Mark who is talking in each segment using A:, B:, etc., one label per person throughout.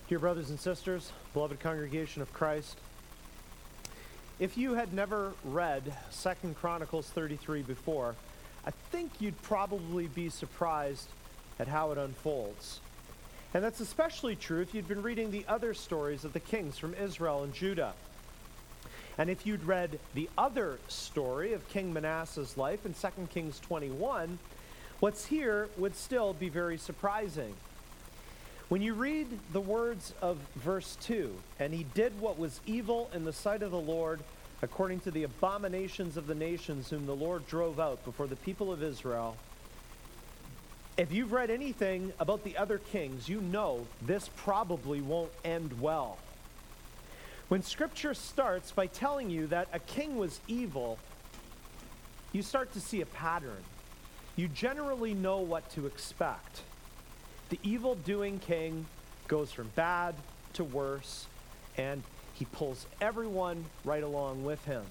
A: Dear brothers and sisters, beloved congregation of Christ, if you had never read 2 Chronicles 33 before, I think you'd probably be surprised at how it unfolds. And that's especially true if you'd been reading the other stories of the kings from Israel and Judah. And if you'd read the other story of King Manasseh's life in 2 Kings 21, what's here would still be very surprising. When you read the words of verse 2, and he did what was evil in the sight of the Lord, according to the abominations of the nations whom the Lord drove out before the people of Israel. If you've read anything about the other kings, you know this probably won't end well. When Scripture starts by telling you that a king was evil, you start to see a pattern. You generally know what to expect. The evil-doing king goes from bad to worse, and he pulls everyone right along with him.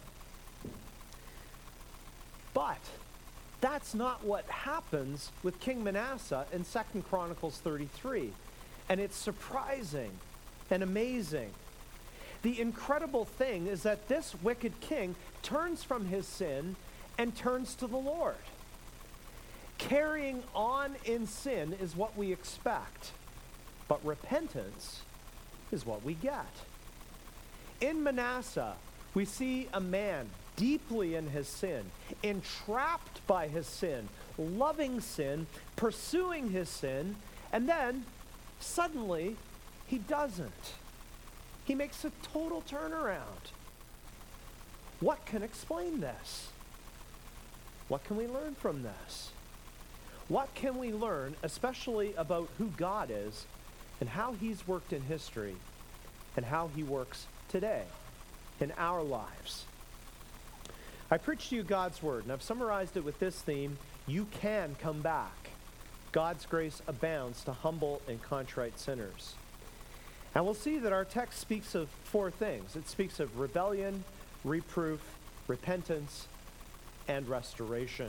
A: But that's not what happens with King Manasseh in 2 Chronicles 33. And it's surprising and amazing. The incredible thing is that this wicked king turns from his sin and turns to the Lord. Carrying on in sin is what we expect, but repentance is what we get. In Manasseh, we see a man deeply in his sin, entrapped by his sin, loving sin, pursuing his sin, and then suddenly he doesn't. He makes a total turnaround. What can explain this? What can we learn from this? What can we learn, especially about who God is and how he's worked in history and how he works today in our lives? I preached to you God's word, and I've summarized it with this theme: you can come back. God's grace abounds to humble and contrite sinners. And we'll see that our text speaks of four things. It speaks of rebellion, reproof, repentance, and restoration.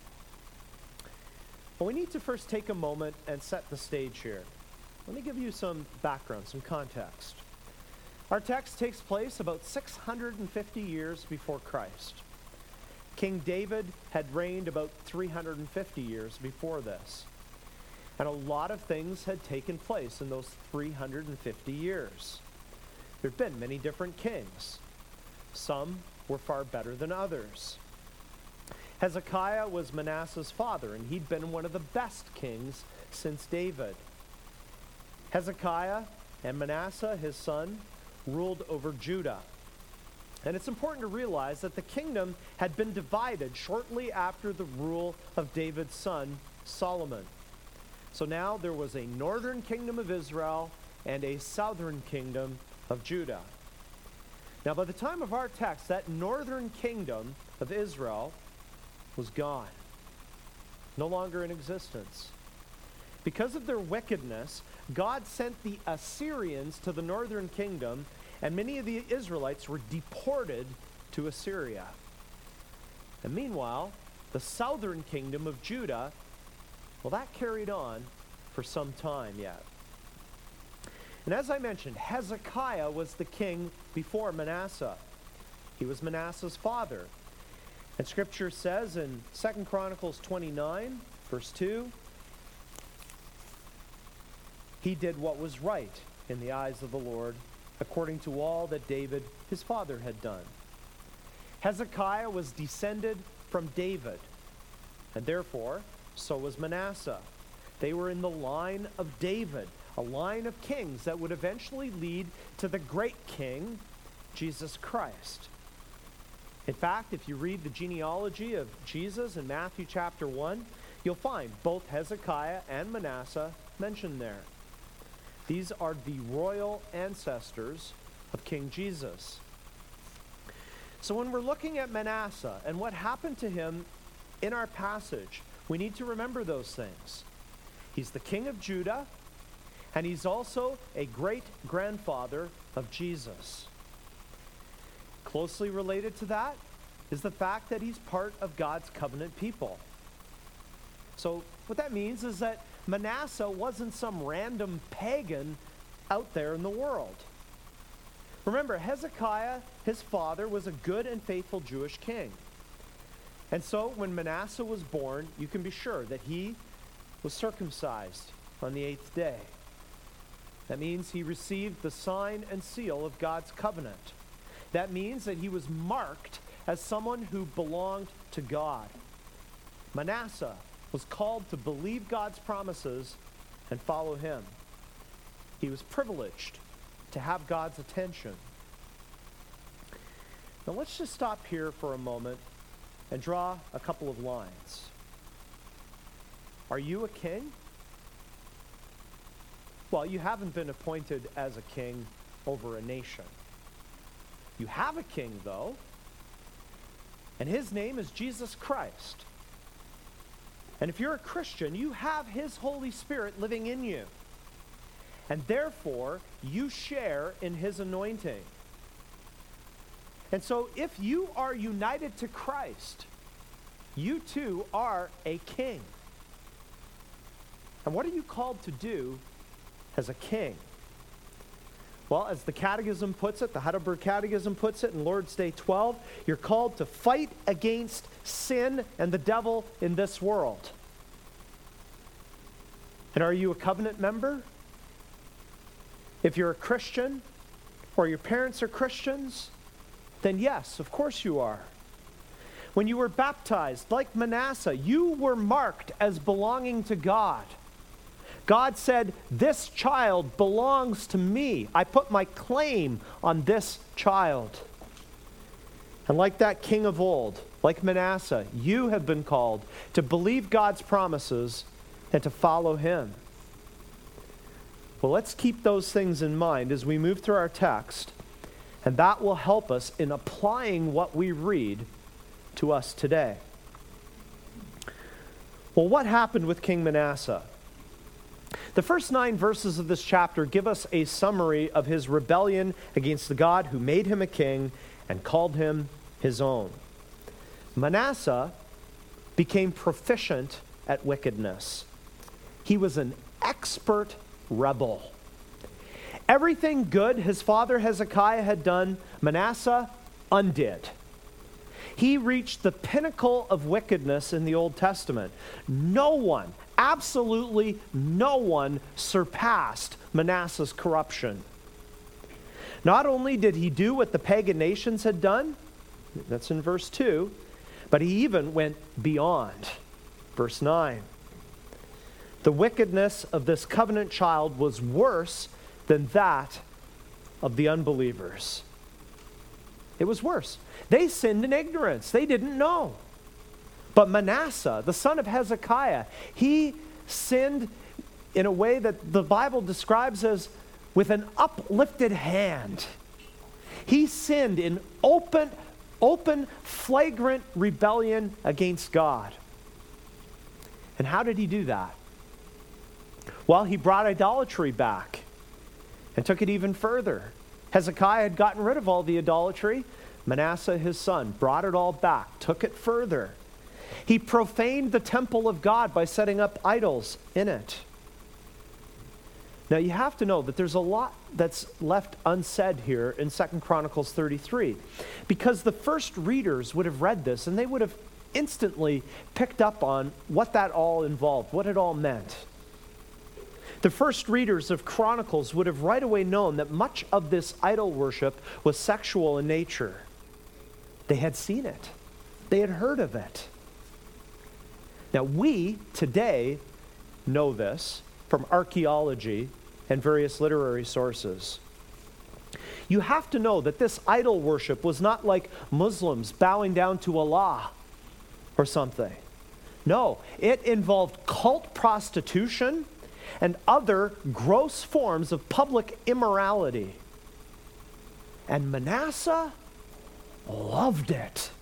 A: Well, we need to first take a moment and set the stage here. Let me give you some background, some context. Our text takes place about 650 years before Christ. King David had reigned about 350 years before this. And a lot of things had taken place in those 350 years. There had been many different kings. Some were far better than others. Hezekiah was Manasseh's father, and he'd been one of the best kings since David. Hezekiah and Manasseh, his son, ruled over Judah. And it's important to realize that the kingdom had been divided shortly after the rule of David's son, Solomon. So now there was a northern kingdom of Israel and a southern kingdom of Judah. Now, by the time of our text, that northern kingdom of Israel was gone, no longer in existence. Because of their wickedness, God sent the Assyrians to the northern kingdom, and many of the Israelites were deported to Assyria. And meanwhile, the southern kingdom of Judah, well, that carried on for some time yet. And as I mentioned, Hezekiah was the king before Manasseh. He was Manasseh's father. And Scripture says in 2 Chronicles 29, verse 2, he did what was right in the eyes of the Lord, according to all that David, his father, had done. Hezekiah was descended from David, and therefore, so was Manasseh. They were in the line of David, a line of kings that would eventually lead to the great king, Jesus Christ. In fact, if you read the genealogy of Jesus in Matthew chapter 1, you'll find both Hezekiah and Manasseh mentioned there. These are the royal ancestors of King Jesus. So when we're looking at Manasseh and what happened to him in our passage, we need to remember those things. He's the king of Judah, and he's also a great-grandfather of Jesus. Closely related to that is the fact that he's part of God's covenant people. So what that means is that Manasseh wasn't some random pagan out there in the world. Remember, Hezekiah, his father, was a good and faithful Jewish king. And so when Manasseh was born, you can be sure that he was circumcised on the 8th day. That means he received the sign and seal of God's covenant. That means that he was marked as someone who belonged to God. Manasseh was called to believe God's promises and follow him. He was privileged to have God's attention. Now let's just stop here for a moment and draw a couple of lines. Are you a king? Well, you haven't been appointed as a king over a nation. You have a king, though, and his name is Jesus Christ. And if you're a Christian, you have his Holy Spirit living in you. And therefore, you share in his anointing. And so if you are united to Christ, you too are a king. And what are you called to do as a king? Well, as the Catechism puts it, the Heidelberg Catechism puts it in Lord's Day 12, you're called to fight against sin and the devil in this world. And are you a covenant member? If you're a Christian, or your parents are Christians, then yes, of course you are. When you were baptized, like Manasseh, you were marked as belonging to God. God said, this child belongs to me. I put my claim on this child. And like that king of old, like Manasseh, you have been called to believe God's promises and to follow him. Well, let's keep those things in mind as we move through our text, and that will help us in applying what we read to us today. Well, what happened with King Manasseh? The first 9 verses of this chapter give us a summary of his rebellion against the God who made him a king and called him his own. Manasseh became proficient at wickedness. He was an expert rebel. Everything good his father Hezekiah had done, Manasseh undid. He reached the pinnacle of wickedness in the Old Testament. No one, absolutely no one, surpassed Manasseh's corruption. Not only did he do what the pagan nations had done, that's in verse 2, but he even went beyond. Verse 9. The wickedness of this covenant child was worse than that of the unbelievers. It was worse. They sinned in ignorance. They didn't know. But Manasseh, the son of Hezekiah, he sinned in a way that the Bible describes as with an uplifted hand. He sinned in open, flagrant rebellion against God. And how did he do that? Well, he brought idolatry back and took it even further. Hezekiah had gotten rid of all the idolatry. Manasseh, his son, brought it all back, took it further. He profaned the temple of God by setting up idols in it. Now, you have to know that there's a lot that's left unsaid here in 2 Chronicles 33, because the first readers would have read this and they would have instantly picked up on what that all involved, what it all meant. The first readers of Chronicles would have right away known that much of this idol worship was sexual in nature. They had seen it. They had heard of it. Now, we today know this from archaeology and various literary sources. You have to know that this idol worship was not like Muslims bowing down to Allah or something. No, it involved cult prostitution and other gross forms of public immorality. And Manasseh loved it.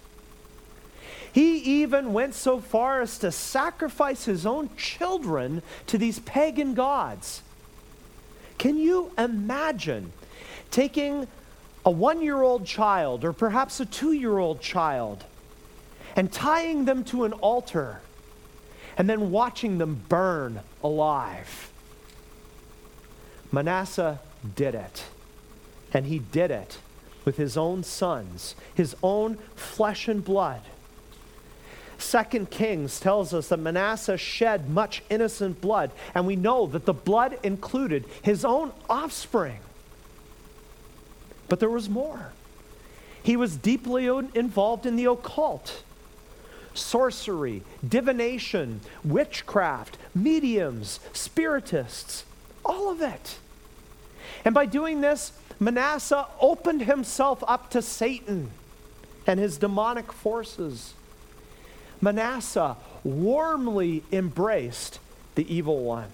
A: He even went so far as to sacrifice his own children to these pagan gods. Can you imagine taking a 1-year-old child or perhaps a 2-year-old child and tying them to an altar and then watching them burn alive? Manasseh did it. And he did it with his own sons, his own flesh and blood. 2 Kings tells us that Manasseh shed much innocent blood, and we know that the blood included his own offspring. But there was more. He was deeply involved in the occult, sorcery, divination, witchcraft, mediums, spiritists, all of it. And by doing this, Manasseh opened himself up to Satan and his demonic forces. Manasseh warmly embraced the evil one.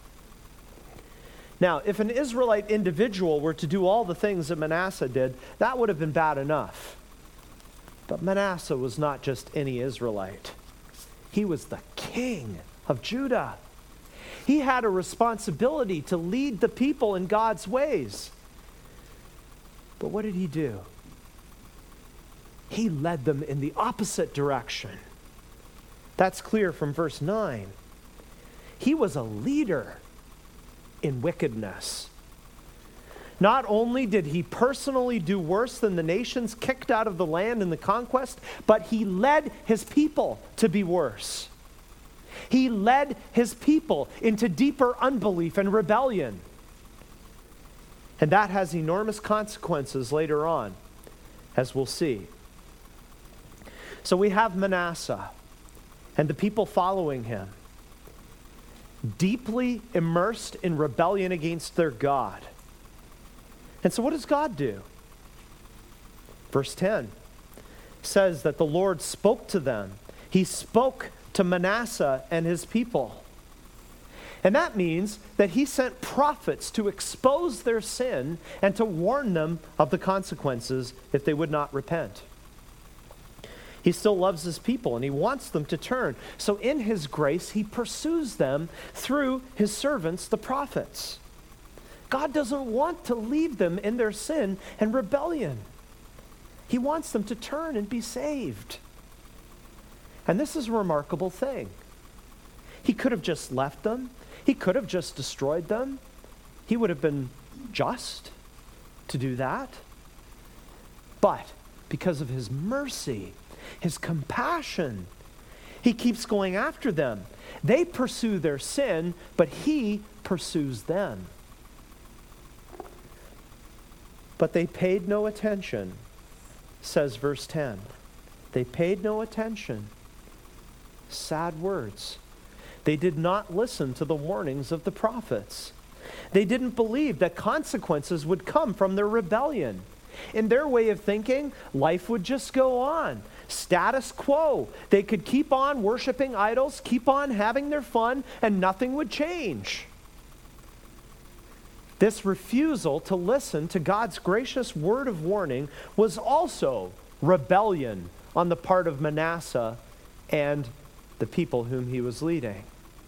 A: Now, if an Israelite individual were to do all the things that Manasseh did, that would have been bad enough. But Manasseh was not just any Israelite. He was the king of Judah. He had a responsibility to lead the people in God's ways. But what did he do? He led them in the opposite direction. That's clear from verse 9. He was a leader in wickedness. Not only did he personally do worse than the nations kicked out of the land in the conquest, but he led his people to be worse. He led his people into deeper unbelief and rebellion. And that has enormous consequences later on, as we'll see. So we have Manasseh and the people following him, deeply immersed in rebellion against their God. And so what does God do? Verse 10 says that the Lord spoke to them. He spoke to Manasseh and his people. And that means that he sent prophets to expose their sin and to warn them of the consequences if they would not repent. He still loves his people and he wants them to turn. So in his grace, he pursues them through his servants, the prophets. God doesn't want to leave them in their sin and rebellion. He wants them to turn and be saved. And this is a remarkable thing. He could have just left them. He could have just destroyed them. He would have been just to do that. But because of his mercy, his compassion, he keeps going after them. They pursue their sin, but he pursues them. But they paid no attention, says verse 10. They paid no attention. Sad words. They did not listen to the warnings of the prophets. They didn't believe that consequences would come from their rebellion. In their way of thinking, life would just go on. Status quo. They could keep on worshiping idols, keep on having their fun, and nothing would change. This refusal to listen to God's gracious word of warning was also rebellion on the part of Manasseh and the people whom he was leading.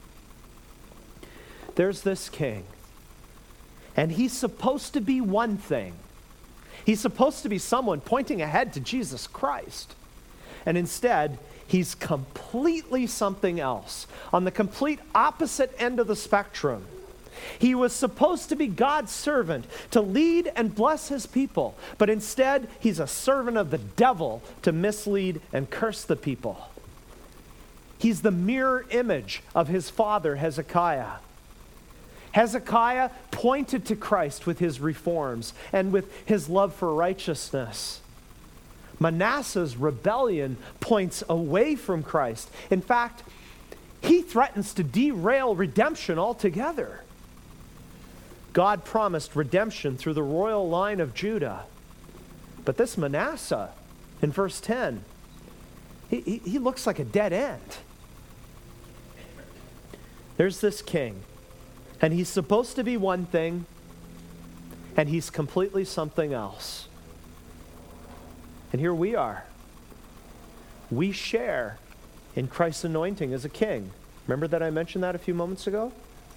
A: There's this king, and he's supposed to be one thing. He's supposed to be someone pointing ahead to Jesus Christ. And instead, he's completely something else, on the complete opposite end of the spectrum. He was supposed to be God's servant, to lead and bless his people. But instead, he's a servant of the devil to mislead and curse the people. He's the mirror image of his father, Hezekiah. Hezekiah pointed to Christ with his reforms and with his love for righteousness. Manasseh's rebellion points away from Christ. In fact, he threatens to derail redemption altogether. God promised redemption through the royal line of Judah. But this Manasseh, in verse 10, he looks like a dead end. There's this king, and he's supposed to be one thing, and he's completely something else. And here we are. We share in Christ's anointing as a king. Remember that I mentioned that a few moments ago?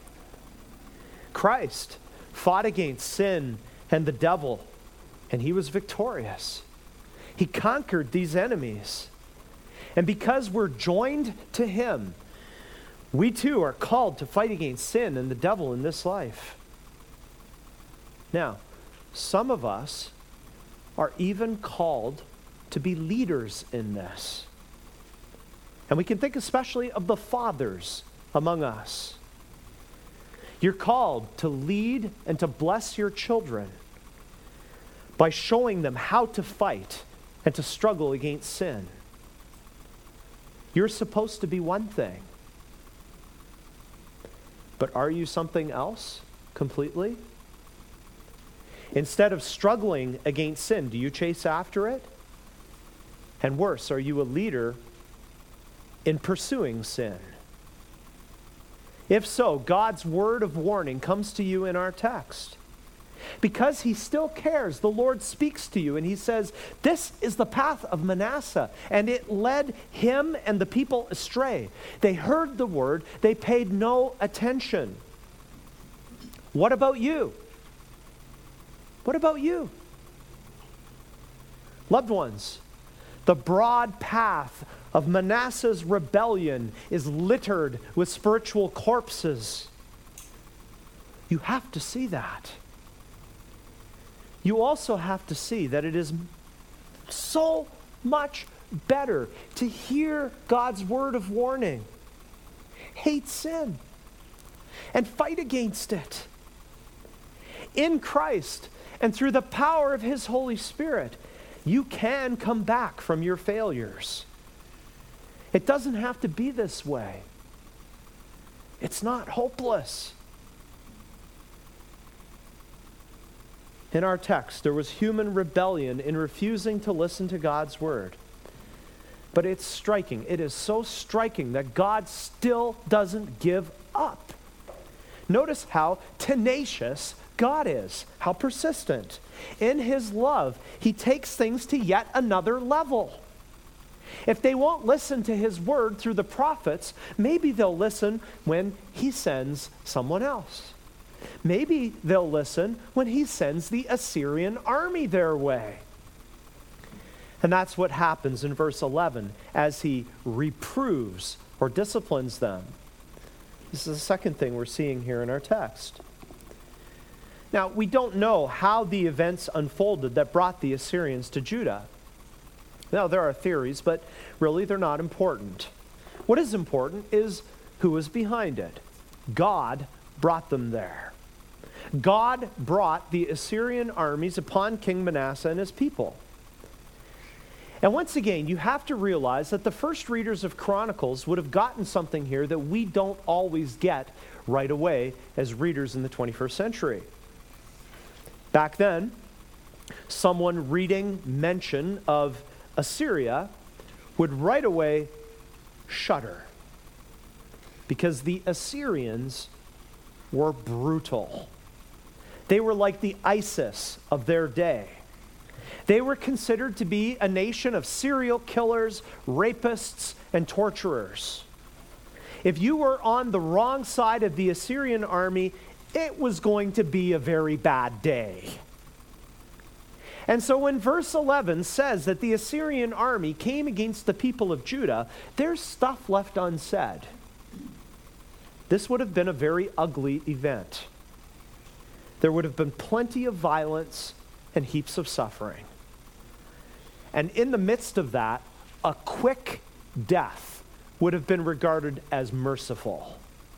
A: Christ fought against sin and the devil, and he was victorious. He conquered these enemies. And because we're joined to him, we too are called to fight against sin and the devil in this life. Now, some of us are even called to be leaders in this. And we can think especially of the fathers among us. You're called to lead and to bless your children by showing them how to fight and to struggle against sin. You're supposed to be one thing. But are you something else completely? Instead of struggling against sin, do you chase after it? And worse, are you a leader in pursuing sin? If so, God's word of warning comes to you in our text. Because he still cares, the Lord speaks to you and he says, this is the path of Manasseh, and it led him and the people astray. They heard the word, they paid no attention. What about you? What about you? Loved ones, the broad path of Manasseh's rebellion is littered with spiritual corpses. You have to see that. You also have to see that it is so much better to hear God's word of warning, hate sin, and fight against it. In Christ and through the power of his Holy Spirit, you can come back from your failures. It doesn't have to be this way. It's not hopeless. In our text, there was human rebellion in refusing to listen to God's word. But it's striking. It is so striking that God still doesn't give up. Notice how tenacious God is, how persistent. In his love, he takes things to yet another level. If they won't listen to his word through the prophets, maybe they'll listen when he sends someone else. Maybe they'll listen when he sends the Assyrian army their way. And that's what happens in verse 11 as he reproves or disciplines them. This is the second thing we're seeing here in our text. Now, we don't know how the events unfolded that brought the Assyrians to Judah. Now, there are theories, but really they're not important. What is important is who is behind it. God brought them there. God brought the Assyrian armies upon King Manasseh and his people. And once again, you have to realize that the first readers of Chronicles would have gotten something here that we don't always get right away as readers in the 21st century. Back then, someone reading mention of Assyria would right away shudder because the Assyrians were brutal. They were like the ISIS of their day. They were considered to be a nation of serial killers, rapists, and torturers. If you were on the wrong side of the Assyrian army, it was going to be a very bad day. And so when verse 11 says that the Assyrian army came against the people of Judah, there's stuff left unsaid. This would have been a very ugly event. There would have been plenty of violence and heaps of suffering. And in the midst of that, a quick death would have been regarded as merciful.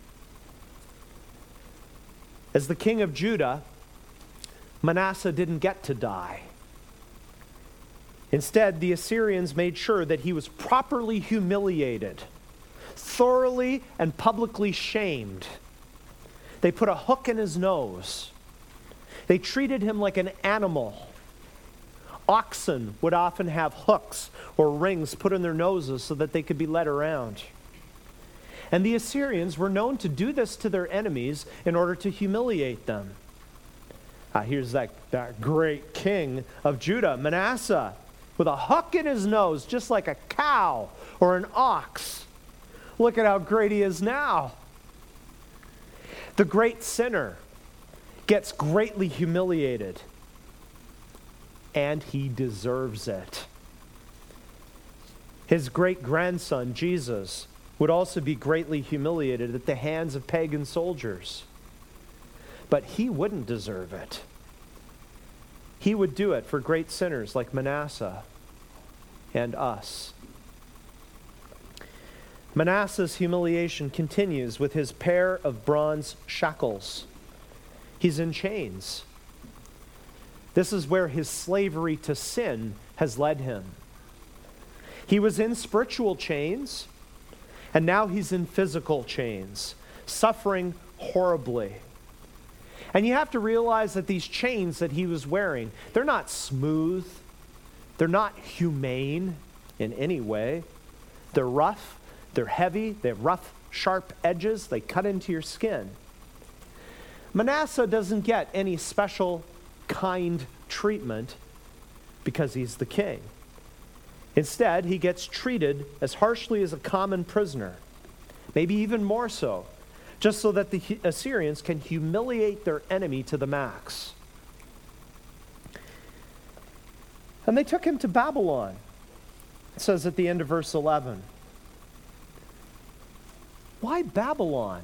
A: As the king of Judah, Manasseh didn't get to die. Instead, the Assyrians made sure that he was properly humiliated, thoroughly and publicly shamed. They put a hook in his nose. They treated him like an animal. Oxen would often have hooks or rings put in their noses so that they could be led around. And the Assyrians were known to do this to their enemies in order to humiliate them. Here's that great king of Judah, Manasseh, with a hook in his nose, just like a cow or an ox. Look at how great he is now. The great sinner gets greatly humiliated, and he deserves it. His great-grandson, Jesus, would also be greatly humiliated at the hands of pagan soldiers. But he wouldn't deserve it. he would do it for great sinners like Manasseh and us. Manasseh's humiliation continues with his pair of bronze shackles. He's in chains. This is where his slavery to sin has led him. He was in spiritual chains, and now he's in physical chains, suffering horribly. And you have to realize that these chains that he was wearing, they're not smooth. They're not humane in any way. They're rough. They're heavy. They have rough, sharp edges. They cut into your skin. Manasseh doesn't get any special kind treatment because he's the king. Instead, he gets treated as harshly as a common prisoner, maybe even more so, just so that the Assyrians can humiliate their enemy to the max. And they took him to Babylon, it says at the end of verse 11. Why Babylon?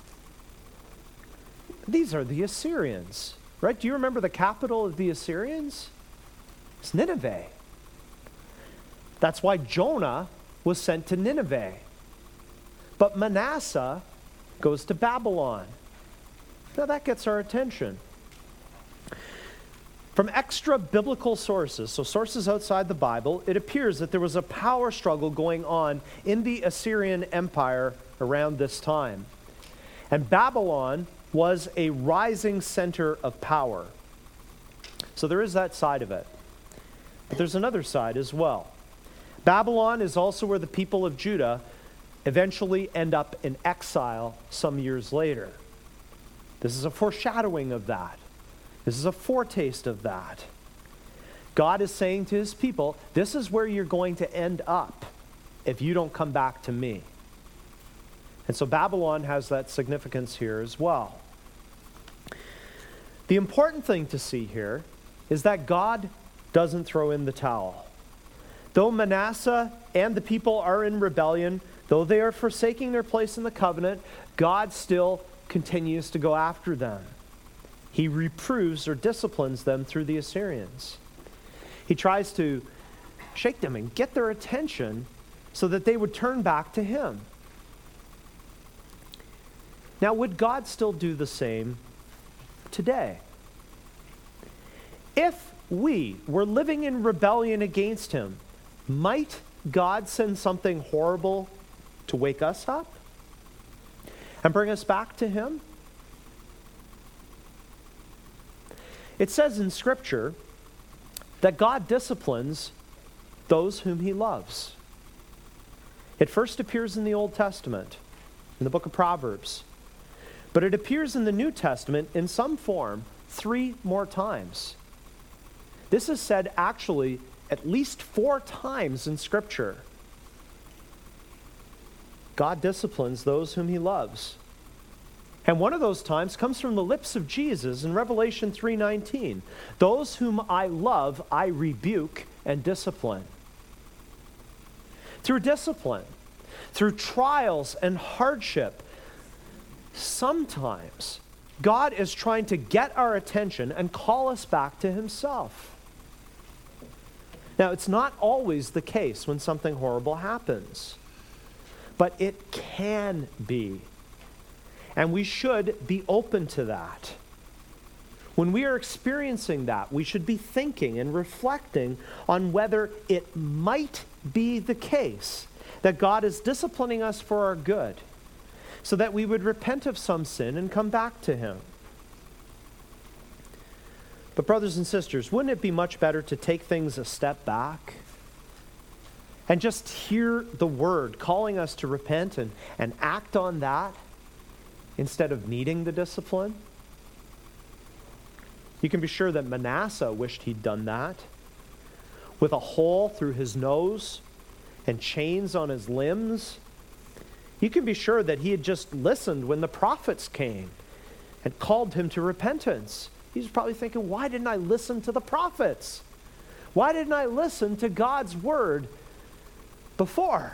A: These are the Assyrians, right? Do you remember the capital of the Assyrians? It's Nineveh. That's why Jonah was sent to Nineveh. But Manasseh goes to Babylon. Now that gets our attention. From extra biblical sources, so sources outside the Bible, it appears that there was a power struggle going on in the Assyrian Empire around this time. And Babylon was a rising center of power. So there is that side of it. But there's another side as well. Babylon is also where the people of Judah eventually end up in exile some years later. This is a foreshadowing of that. This is a foretaste of that. God is saying to his people, this is where you're going to end up if you don't come back to me. And so Babylon has that significance here as well. The important thing to see here is that God doesn't throw in the towel. Though Manasseh and the people are in rebellion, though they are forsaking their place in the covenant, God still continues to go after them. He reproves or disciplines them through the Assyrians. He tries to shake them and get their attention so that they would turn back to him. Now, would God still do the same today? If we were living in rebellion against him, might God send something horrible to wake us up and bring us back to him? It says in Scripture that God disciplines those whom he loves. It first appears in the Old Testament, in the book of Proverbs. But it appears in the New Testament in some form 3 more times. This is said actually at least 4 times in Scripture. God disciplines those whom he loves. And one of those times comes from the lips of Jesus in Revelation 3:19. Those whom I love, I rebuke and discipline. Through discipline, through trials and hardship, sometimes God is trying to get our attention and call us back to himself. Now, it's not always the case when something horrible happens, but it can be. And we should be open to that. When we are experiencing that, we should be thinking and reflecting on whether it might be the case that God is disciplining us for our good, so that we would repent of some sin and come back to him. But brothers and sisters, wouldn't it be much better to take things a step back and just hear the word calling us to repent and act on that instead of needing the discipline? You can be sure that Manasseh wished he'd done that. With a hole through his nose and chains on his limbs, you can be sure that he had just listened when the prophets came and called him to repentance. He's probably thinking, why didn't I listen to the prophets? Why didn't I listen to God's word before?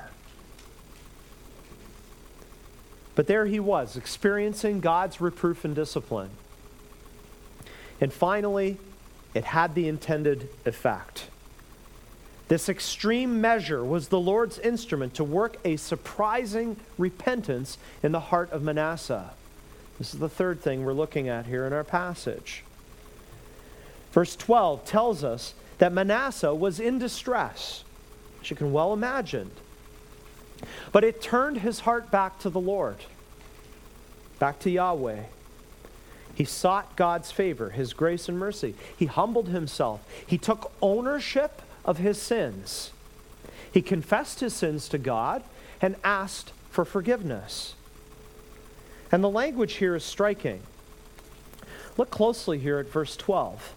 A: But there he was, experiencing God's reproof and discipline. And finally, it had the intended effect. This extreme measure was the Lord's instrument to work a surprising repentance in the heart of Manasseh. This is the third thing we're looking at here in our passage. Verse 12 tells us that Manasseh was in distress, as you can well imagine. But it turned his heart back to the Lord, back to Yahweh. He sought God's favor, his grace and mercy. He humbled himself. He took ownership of his sins. He confessed his sins to God and asked for forgiveness. And the language here is striking. Look closely here at verse 12.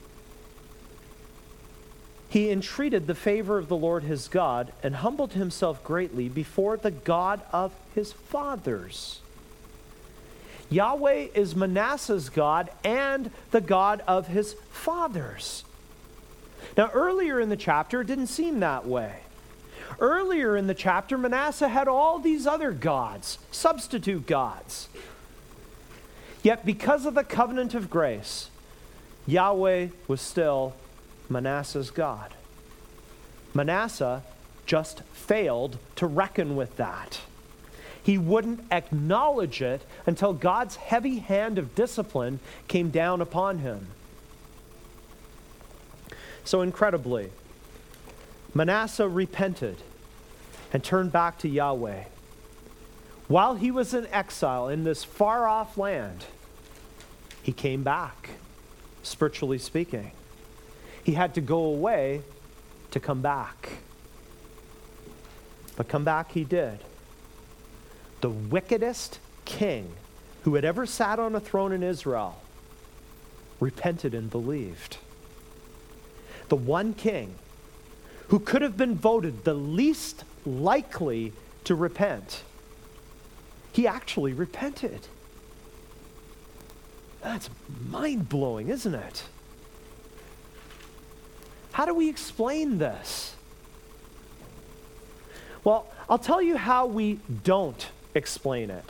A: He entreated the favor of the Lord his God and humbled himself greatly before the God of his fathers. Yahweh is Manasseh's God and the God of his fathers. Now, earlier in the chapter, it didn't seem that way. Earlier in the chapter, Manasseh had all these other gods, substitute gods. Yet, because of the covenant of grace, Yahweh was still Manasseh's God. Manasseh just failed to reckon with that. He wouldn't acknowledge it until God's heavy hand of discipline came down upon him. So incredibly, Manasseh repented and turned back to Yahweh. While he was in exile in this far-off land, he came back, spiritually speaking. He had to go away to come back. But come back he did. The wickedest king who had ever sat on a throne in Israel repented and believed. The one king who could have been voted the least likely to repent, he actually repented. That's mind-blowing, isn't it? How do we explain this? Well, I'll tell you how we don't explain it.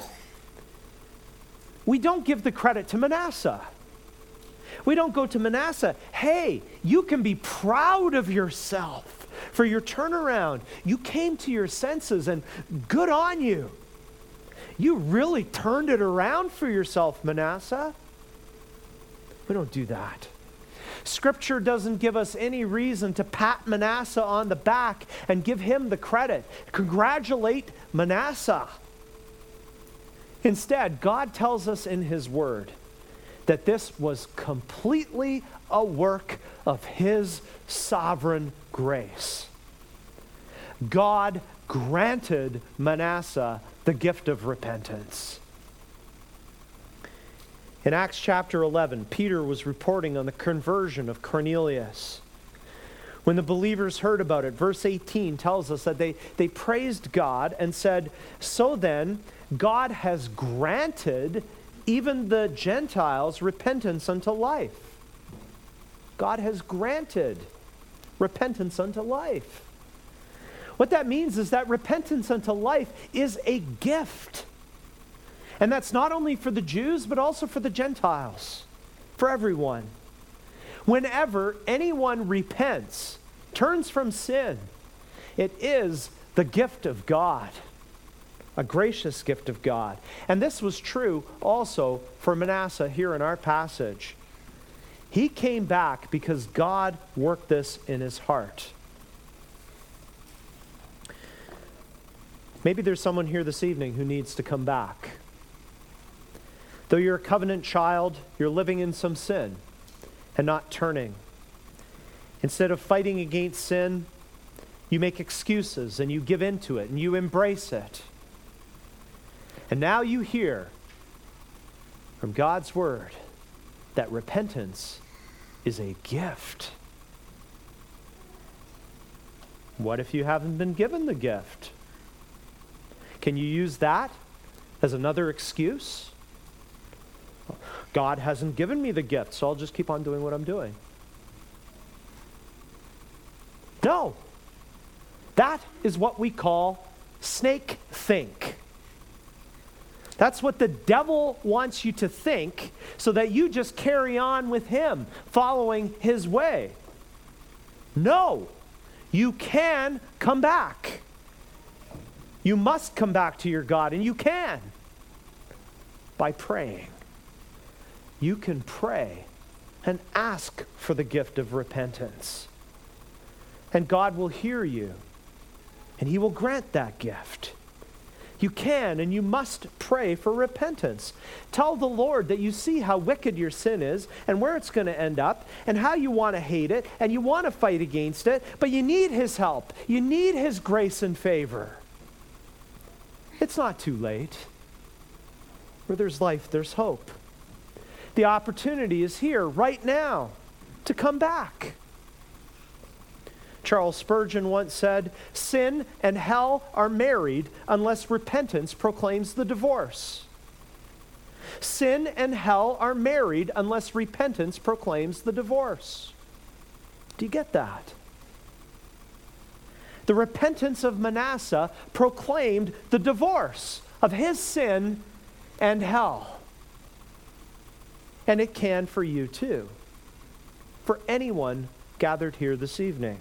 A: We don't give the credit to Manasseh. We don't go to Manasseh, hey, you can be proud of yourself for your turnaround. You came to your senses and good on you. You really turned it around for yourself, Manasseh. We don't do that. Scripture doesn't give us any reason to pat Manasseh on the back and give him the credit. Congratulate Manasseh. Instead, God tells us in his word that this was completely a work of his sovereign grace. God granted Manasseh the gift of repentance. In Acts chapter 11, Peter was reporting on the conversion of Cornelius. When the believers heard about it, verse 18 tells us that they praised God and said, "So then, God has granted even the Gentiles repentance unto life." God has granted repentance unto life. What that means is that repentance unto life is a gift. And that's not only for the Jews, but also for the Gentiles, for everyone. Whenever anyone repents, turns from sin, it is the gift of God, a gracious gift of God. And this was true also for Manasseh here in our passage. He came back because God worked this in his heart. Maybe there's someone here this evening who needs to come back. Though you're a covenant child, you're living in some sin and not turning. Instead of fighting against sin, you make excuses and you give in to it and you embrace it. And now you hear from God's word that repentance is a gift. What if you haven't been given the gift? Can you use that as another excuse? God hasn't given me the gift, so I'll just keep on doing what I'm doing. No. That is what we call snake think. That's what the devil wants you to think, so that you just carry on with him, following his way. No, you can come back. You must come back to your God, and you can by praying. You can pray and ask for the gift of repentance. And God will hear you, and he will grant that gift. You can and you must pray for repentance. Tell the Lord that you see how wicked your sin is and where it's going to end up and how you want to hate it and you want to fight against it, but you need his help. You need his grace and favor. It's not too late. Where there's life, there's hope. The opportunity is here right now to come back. Charles Spurgeon once said, "Sin and hell are married unless repentance proclaims the divorce." Sin and hell are married unless repentance proclaims the divorce. Do you get that? The repentance of Manasseh proclaimed the divorce of his sin and hell. And it can for you too, for anyone gathered here this evening.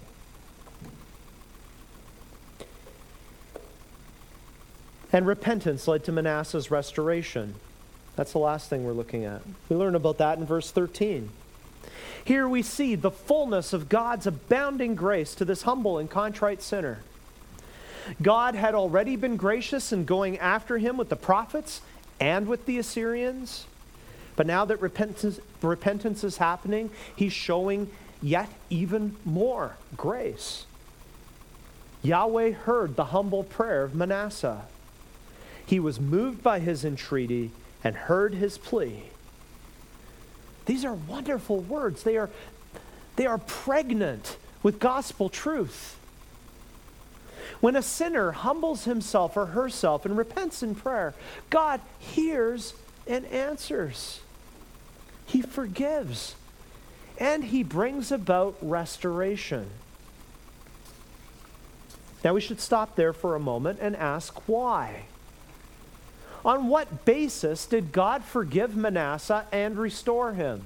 A: And repentance led to Manasseh's restoration. That's the last thing we're looking at. We learn about that in verse 13. Here we see the fullness of God's abounding grace to this humble and contrite sinner. God had already been gracious in going after him with the prophets and with the Assyrians. But now that repentance is happening, he's showing yet even more grace. Yahweh heard the humble prayer of Manasseh. He was moved by his entreaty and heard his plea. These are wonderful words. They are pregnant with gospel truth. When a sinner humbles himself or herself and repents in prayer, God hears and answers. He forgives, and he brings about restoration. Now we should stop there for a moment and ask why. On what basis did God forgive Manasseh and restore him?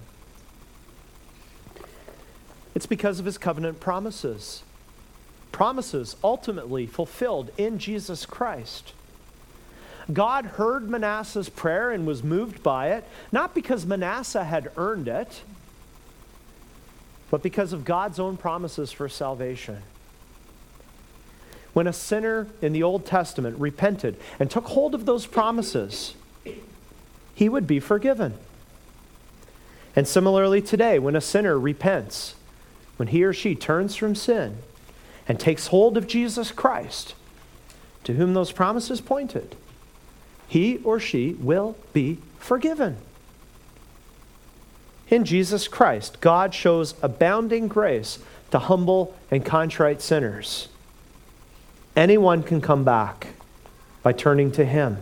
A: It's because of his covenant promises. Promises ultimately fulfilled in Jesus Christ. God heard Manasseh's prayer and was moved by it, not because Manasseh had earned it, but because of God's own promises for salvation. When a sinner in the Old Testament repented and took hold of those promises, he would be forgiven. And similarly today, when a sinner repents, when he or she turns from sin and takes hold of Jesus Christ, to whom those promises pointed, he or she will be forgiven. In Jesus Christ, God shows abounding grace to humble and contrite sinners. Anyone can come back by turning to him.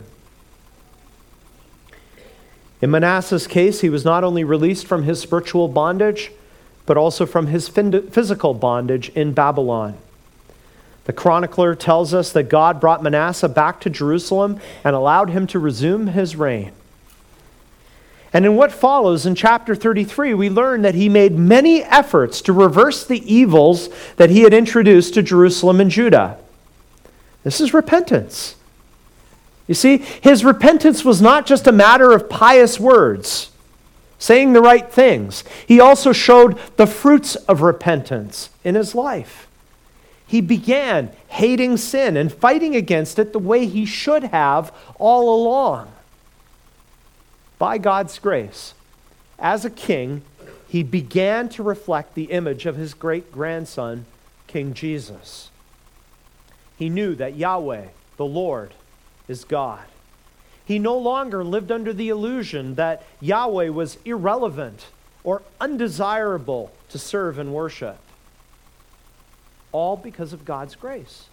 A: In Manasseh's case, he was not only released from his spiritual bondage, but also from his physical bondage in Babylon. The chronicler tells us that God brought Manasseh back to Jerusalem and allowed him to resume his reign. And in what follows in chapter 33, we learn that he made many efforts to reverse the evils that he had introduced to Jerusalem and Judah. This is repentance. You see, his repentance was not just a matter of pious words, saying the right things. He also showed the fruits of repentance in his life. He began hating sin and fighting against it the way he should have all along. By God's grace, as a king, he began to reflect the image of his great-grandson, King Jesus. He knew that Yahweh, the Lord, is God. He no longer lived under the illusion that Yahweh was irrelevant or undesirable to serve and worship. All because of God's grace.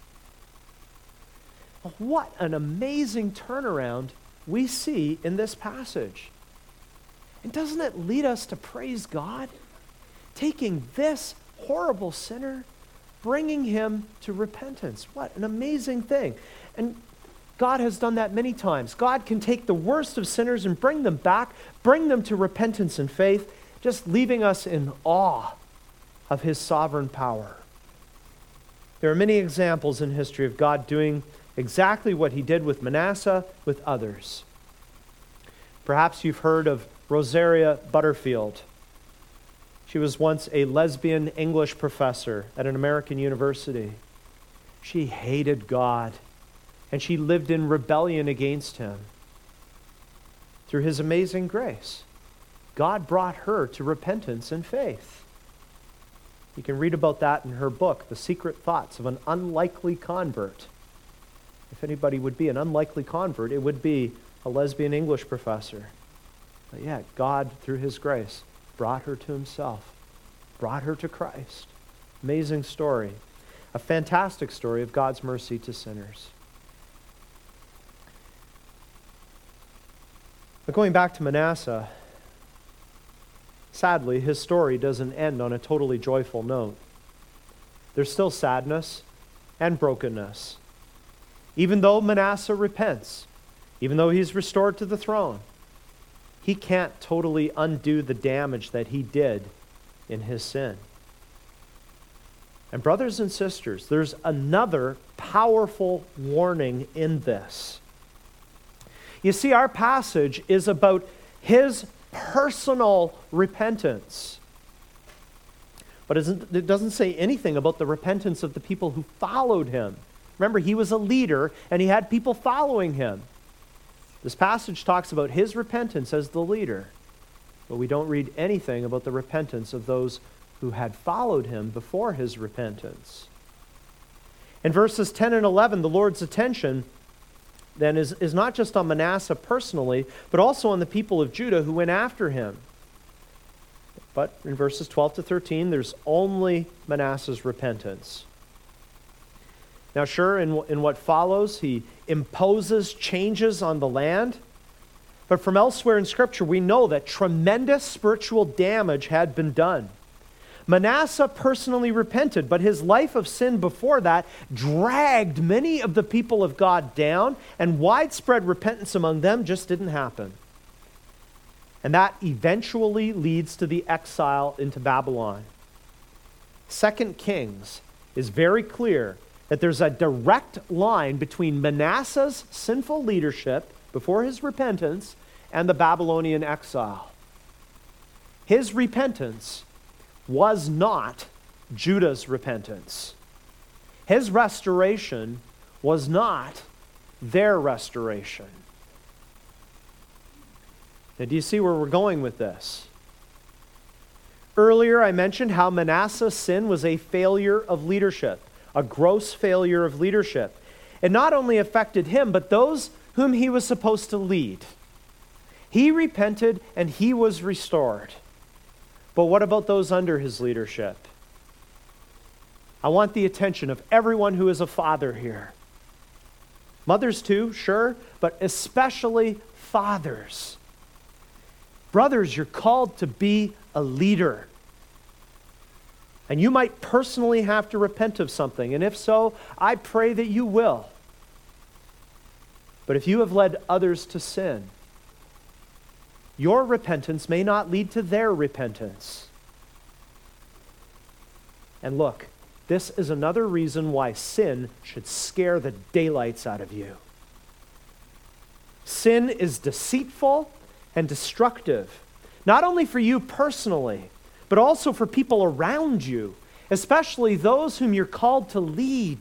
A: What an amazing turnaround we see in this passage. And doesn't it lead us to praise God? Taking this horrible sinner, bringing him to repentance. What an amazing thing. And God has done that many times. God can take the worst of sinners and bring them back, bring them to repentance and faith, just leaving us in awe of his sovereign power. There are many examples in history of God doing exactly what he did with Manasseh, with others. Perhaps you've heard of Rosaria Butterfield. She was once a lesbian English professor at an American university. She hated God, and she lived in rebellion against him. Through his amazing grace, God brought her to repentance and faith. You can read about that in her book, The Secret Thoughts of an Unlikely Convert. If anybody would be an unlikely convert, it would be a lesbian English professor. But yet, God, through his grace, brought her to himself, brought her to Christ. Amazing story. A fantastic story of God's mercy to sinners. But going back to Manasseh, sadly, his story doesn't end on a totally joyful note. There's still sadness and brokenness. Even though Manasseh repents, even though he's restored to the throne, he can't totally undo the damage that he did in his sin. And brothers and sisters, there's another powerful warning in this. You see, our passage is about his personal repentance. But it doesn't say anything about the repentance of the people who followed him. Remember, he was a leader and he had people following him. This passage talks about his repentance as the leader, but we don't read anything about the repentance of those who had followed him before his repentance. In verses 10 and 11, the Lord's attention then is not just on Manasseh personally, but also on the people of Judah who went after him. But in verses 12 to 13, there's only Manasseh's repentance. Now sure, in what follows, he imposes changes on the land. But from elsewhere in Scripture, we know that tremendous spiritual damage had been done. Manasseh personally repented, but his life of sin before that dragged many of the people of God down, and widespread repentance among them just didn't happen. And that eventually leads to the exile into Babylon. 2 Kings is very clear that there's a direct line between Manasseh's sinful leadership before his repentance and the Babylonian exile. His repentance was not Judah's repentance. His restoration was not their restoration. Now, do you see where we're going with this? Earlier, I mentioned how Manasseh's sin was a failure of leadership, a gross failure of leadership. It not only affected him, but those whom he was supposed to lead. He repented and he was restored. But what about those under his leadership? I want the attention of everyone who is a father here. Mothers too, sure, but especially fathers. Brothers, you're called to be a leader. And you might personally have to repent of something, and if so, I pray that you will. But if you have led others to sin, your repentance may not lead to their repentance. And look, this is another reason why sin should scare the daylights out of you. Sin is deceitful and destructive, not only for you personally, but also for people around you, especially those whom you're called to lead.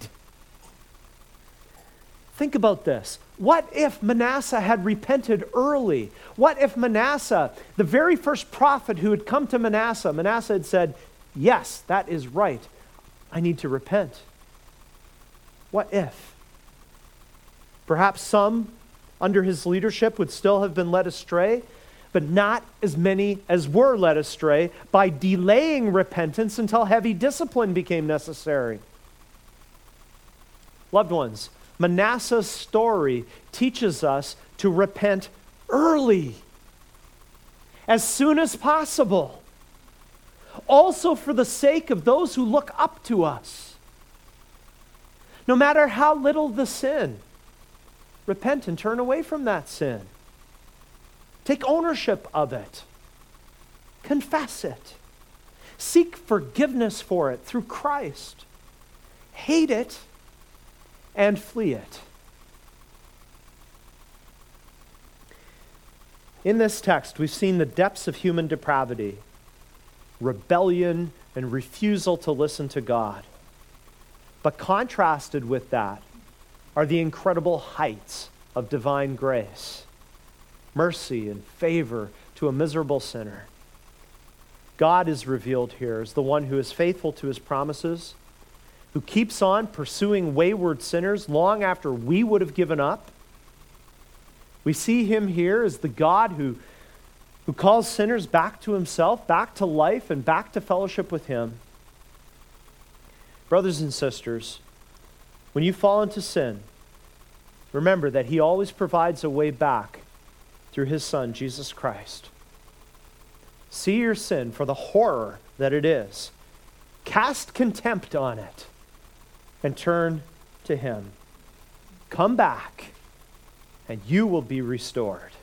A: Think about this. What if Manasseh had repented early? What if Manasseh, the very first prophet who had come to Manasseh had said, yes, that is right. I need to repent. What if? Perhaps some under his leadership would still have been led astray, but not as many as were led astray by delaying repentance until heavy discipline became necessary. Loved ones, Manasseh's story teaches us to repent early, as soon as possible, also for the sake of those who look up to us. No matter how little the sin, repent and turn away from that sin. Take ownership of it. Confess it. Seek forgiveness for it through Christ. Hate it and flee it. In this text, we've seen the depths of human depravity, rebellion, and refusal to listen to God. But contrasted with that are the incredible heights of divine grace, mercy and favor to a miserable sinner. God is revealed here as the one who is faithful to his promises, who keeps on pursuing wayward sinners long after we would have given up. We see him here as the God who calls sinners back to himself, back to life, and back to fellowship with him. Brothers and sisters, when you fall into sin, remember that he always provides a way back through his Son, Jesus Christ. See your sin for the horror that it is. Cast contempt on it and turn to him. Come back, and you will be restored.